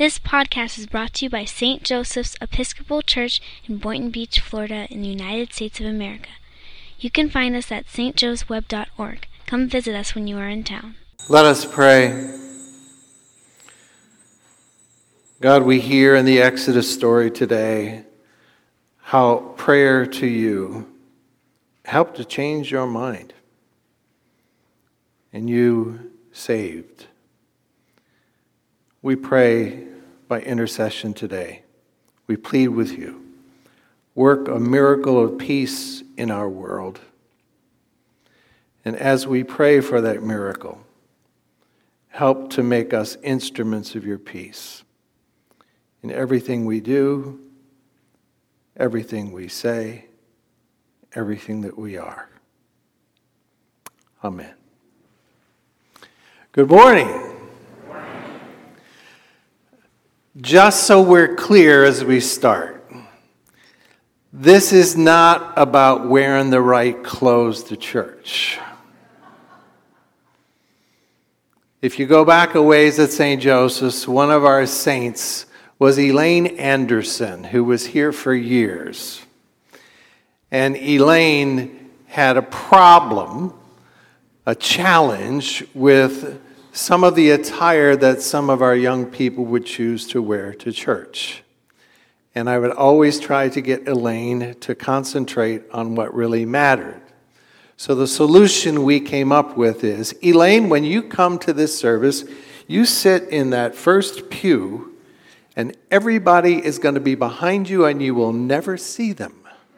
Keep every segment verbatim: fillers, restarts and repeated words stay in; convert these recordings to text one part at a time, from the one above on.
This podcast is brought to you by Saint Joseph's Episcopal Church in Boynton Beach, Florida, in the United States of America. You can find us at s t joes web dot org. Come visit us when you are in town. Let us pray. God, we hear in the Exodus story today how prayer to you helped to change your mind, and you saved. We pray by intercession today. We plead with you. Work a miracle of peace in our world. And as we pray for that miracle, help to make us instruments of your peace in everything we do, everything we say, everything that we are. Amen. Good morning. Just so we're clear as we start, this is not about wearing the right clothes to church. If you go back a ways at Saint Joseph's, one of our saints was Elaine Anderson, who was here for years. And Elaine had a problem, a challenge with some of the attire that some of our young people would choose to wear to church. And I would always try to get Elaine to concentrate on what really mattered. So the solution we came up with is, Elaine, when you come to this service, you sit in that first pew, and everybody is going to be behind you, and you will never see them.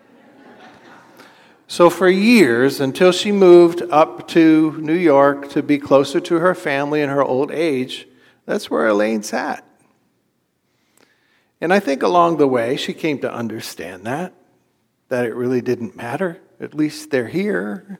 So for years, until she moved up to New York to be closer to her family in her old age, that's where Elaine sat. And I think along the way, she came to understand that, that it really didn't matter. At least they're here.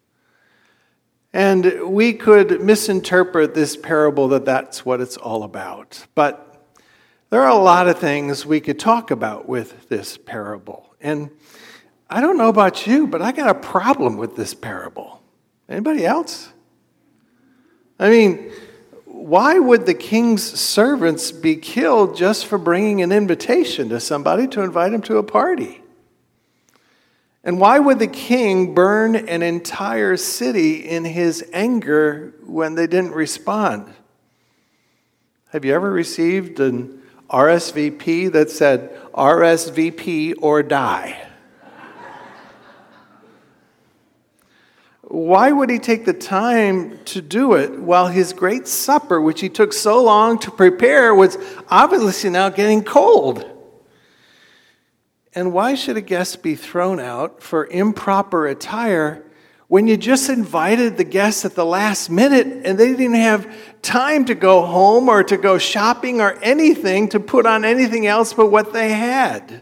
And we could misinterpret this parable that that's what it's all about. But there are a lot of things we could talk about with this parable. And I don't know about you, but I got a problem with this parable. Anybody else? I mean, why would the king's servants be killed just for bringing an invitation to somebody to invite him to a party? And why would the king burn an entire city in his anger when they didn't respond? Have you ever received an R S V P that said, R S V P or die? Why would he take the time to do it while his great supper, which he took so long to prepare, was obviously now getting cold? And why should a guest be thrown out for improper attire when you just invited the guests at the last minute and they didn't have time to go home or to go shopping or anything to put on anything else but what they had?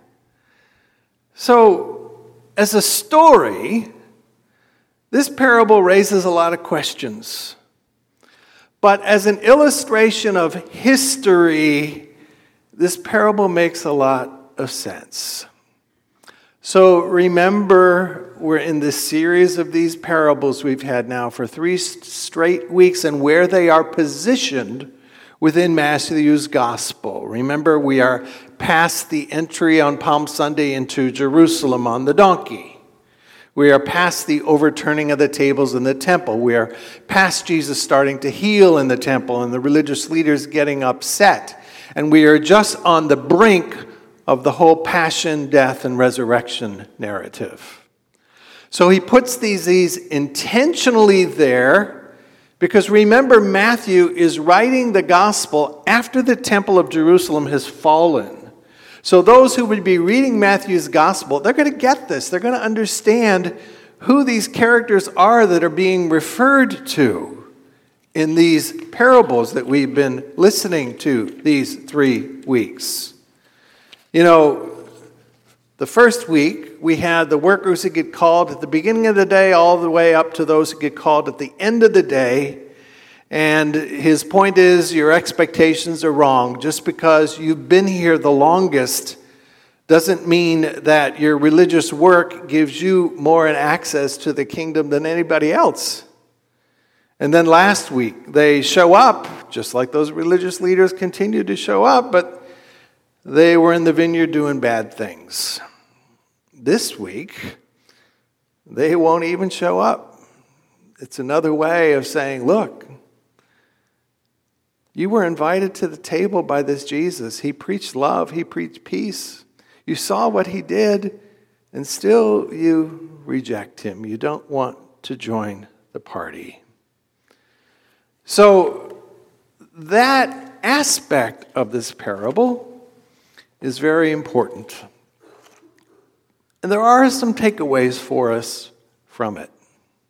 So, as a story, this parable raises a lot of questions. But as an illustration of history, this parable makes a lot of sense. So remember, we're in this series of these parables we've had now for three straight weeks and where they are positioned within Matthew's gospel. Remember, we are past the entry on Palm Sunday into Jerusalem on the donkey. We are past the overturning of the tables in the temple. We are past Jesus starting to heal in the temple and the religious leaders getting upset. And we are just on the brink of the whole passion, death, and resurrection narrative. So he puts these, these intentionally there because remember, Matthew is writing the gospel after the temple of Jerusalem has fallen. So those who would be reading Matthew's gospel, they're going to get this. They're going to understand who these characters are that are being referred to in these parables that we've been listening to these three weeks. You know, the first week, we had the workers who get called at the beginning of the day all the way up to those who get called at the end of the day. And his point is, your expectations are wrong. Just because you've been here the longest doesn't mean that your religious work gives you more access to the kingdom than anybody else. And then last week, they show up, just like those religious leaders continue to show up, but they were in the vineyard doing bad things. This week, they won't even show up. It's another way of saying, look, you were invited to the table by this Jesus. He preached love. He preached peace. You saw what he did, and still you reject him. You don't want to join the party. So that aspect of this parable is very important. And there are some takeaways for us from it.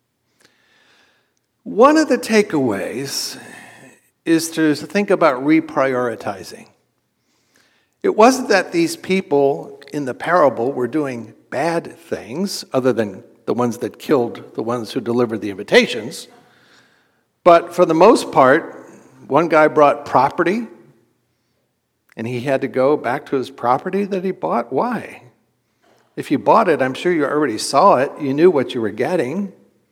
One of the takeaways is to think about reprioritizing. It wasn't that these people in the parable were doing bad things, other than the ones that killed the ones who delivered the invitations. But for the most part, one guy brought property, and he had to go back to his property that he bought. Why? If you bought it, I'm sure you already saw it. You knew what you were getting.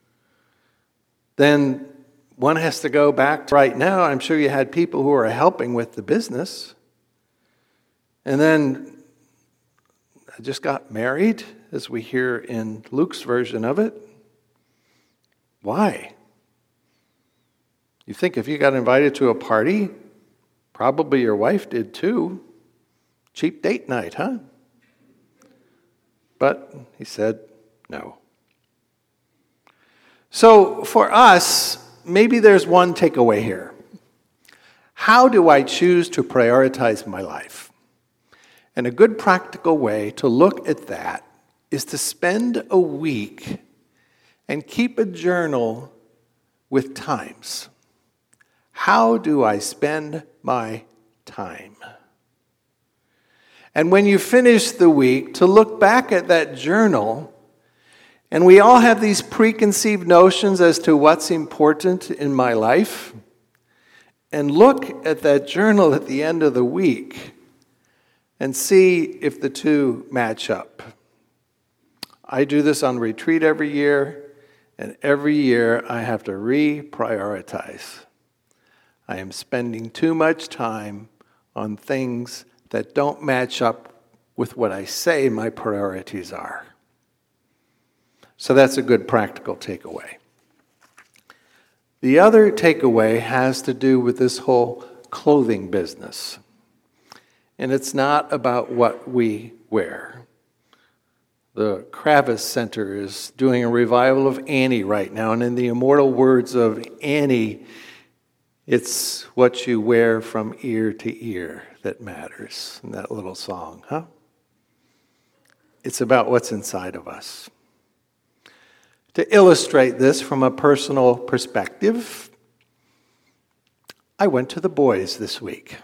Then one has to go back to right now. I'm sure you had people who are helping with the business. And then I just got married, as we hear in Luke's version of it. Why? You think if you got invited to a party, probably your wife did too. Cheap date night, huh? But he said no. So for us, maybe there's one takeaway here. How do I choose to prioritize my life? And a good practical way to look at that is to spend a week and keep a journal with times. How do I spend my time? And when you finish the week, to look back at that journal. And we all have these preconceived notions as to what's important in my life. And look at that journal at the end of the week and see if the two match up. I do this on retreat every year, and every year I have to reprioritize. I am spending too much time on things that don't match up with what I say my priorities are. So that's a good practical takeaway. The other takeaway has to do with this whole clothing business. And it's not about what we wear. The Kravis Center is doing a revival of Annie right now, and in the immortal words of Annie, it's what you wear from ear to ear that matters, in that little song, huh? It's about what's inside of us. To illustrate this from a personal perspective, I went to the boys this week.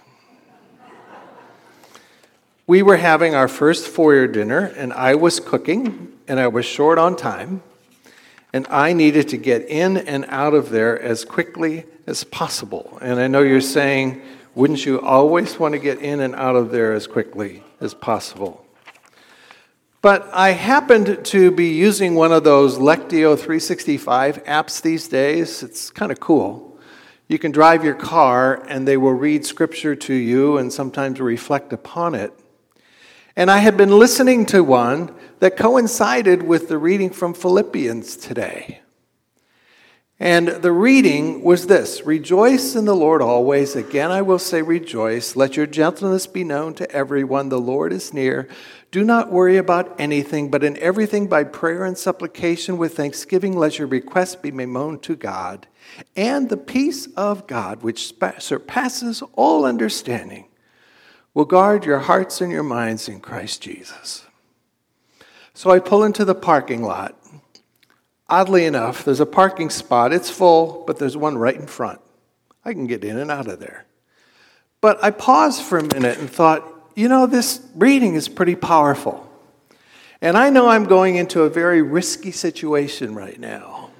We were having our first foyer dinner, and I was cooking, and I was short on time, and I needed to get in and out of there as quickly as possible. And I know you're saying, wouldn't you always want to get in and out of there as quickly as possible? But I happened to be using one of those Lectio three sixty-five apps these days. It's kind of cool. You can drive your car, and they will read scripture to you and sometimes reflect upon it. And I had been listening to one that coincided with the reading from Philippians today. And the reading was this: Rejoice in the Lord always. Again, I will say rejoice. Let your gentleness be known to everyone. The Lord is near. Do not worry about anything, but in everything by prayer and supplication with thanksgiving, let your requests be made known to God. And the peace of God, which surpasses all understanding, will guard your hearts and your minds in Christ Jesus. So I pull into the parking lot. Oddly enough, there's a parking spot. It's full, but there's one right in front. I can get in and out of there. But I paused for a minute and thought, you know, this reading is pretty powerful. And I know I'm going into a very risky situation right now.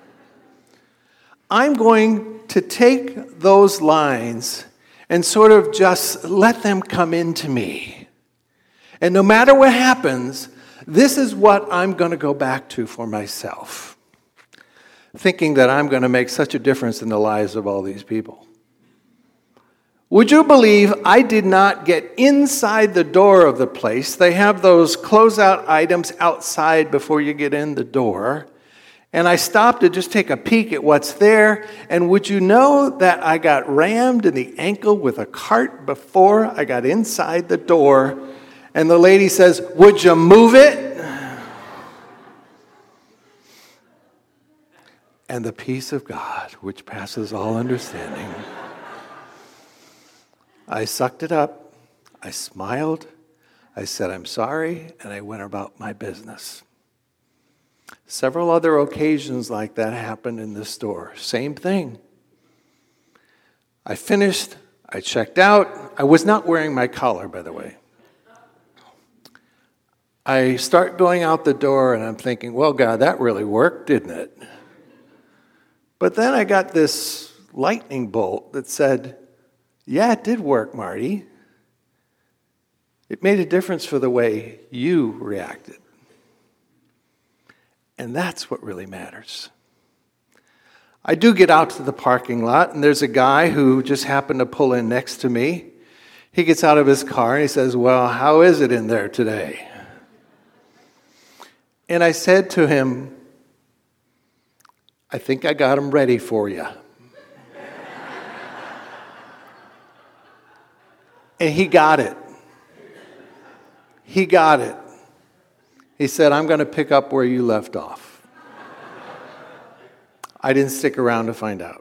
I'm going to take those lines and sort of just let them come into me. And no matter what happens, this is what I'm going to go back to for myself. thinking that I'm going to make such a difference in the lives of all these people. Would you believe I did not get inside the door of the place? They have those closeout items outside before you get in the door. And I stopped to just take a peek at what's there. And would you know that I got rammed in the ankle with a cart before I got inside the door? And the lady says, "Would you move it?" And the peace of God, which passes all understanding, I sucked it up, I smiled, I said, "I'm sorry," and I went about my business. Several other occasions like that happened in this store. Same thing. I finished, I checked out. I was not wearing my collar, by the way. I start going out the door, and I'm thinking, well, God, that really worked, didn't it? But then I got this lightning bolt that said, yeah, it did work, Marty. It made a difference for the way you reacted. And that's what really matters. I do get out to the parking lot, and there's a guy who just happened to pull in next to me. He gets out of his car, and he says, "Well, how is it in there today?" And I said to him, "I think I got him ready for you." And he got it. He got it. He said, "I'm going to pick up where you left off." I didn't stick around to find out.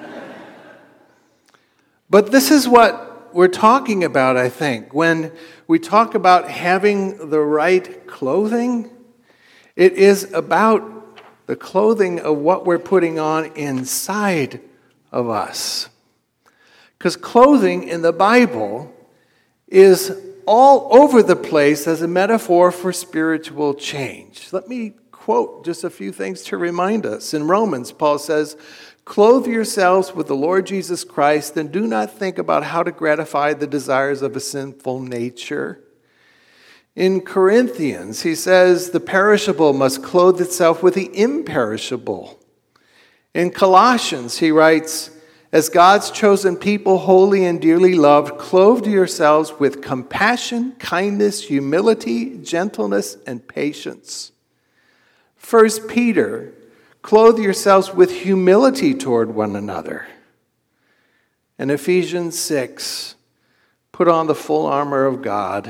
But this is what we're talking about, I think. When we talk about having the right clothing, it is about the clothing of what we're putting on inside of us. Because clothing in the Bible is all over the place as a metaphor for spiritual change. Let me quote just a few things to remind us. In Romans, Paul says, "Clothe yourselves with the Lord Jesus Christ, and do not think about how to gratify the desires of a sinful nature." In Corinthians, he says, "The perishable must clothe itself with the imperishable." In Colossians, he writes, "As God's chosen people, holy and dearly loved, clothe yourselves with compassion, kindness, humility, gentleness, and patience." First Peter, "Clothe yourselves with humility toward one another." And Ephesians six, "Put on the full armor of God."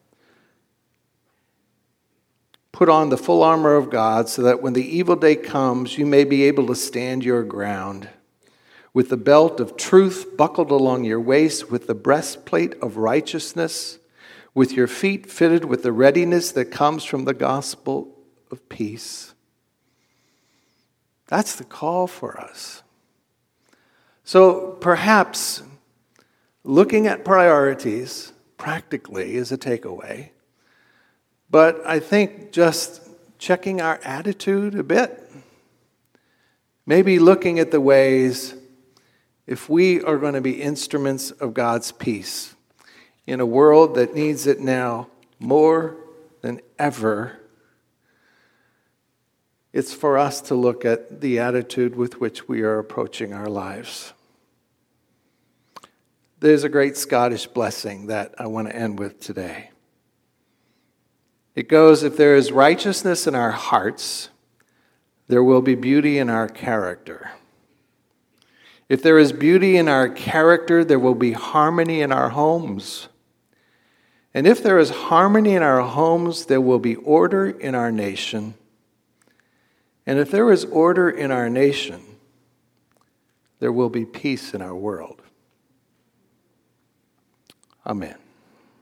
Put on the full armor of God so that when the evil day comes, you may be able to stand your ground. With the belt of truth buckled along your waist, with the breastplate of righteousness, with your feet fitted with the readiness that comes from the gospel of peace. That's the call for us. So perhaps looking at priorities practically is a takeaway. But I think just checking our attitude a bit, maybe looking at the ways if we are going to be instruments of God's peace in a world that needs it now more than ever, it's for us to look at the attitude with which we are approaching our lives. There's a great Scottish blessing that I want to end with today. It goes, "If there is righteousness in our hearts, there will be beauty in our character. If there is beauty in our character, there will be harmony in our homes. And if there is harmony in our homes, there will be order in our nation. And if there is order in our nation, there will be peace in our world." Amen.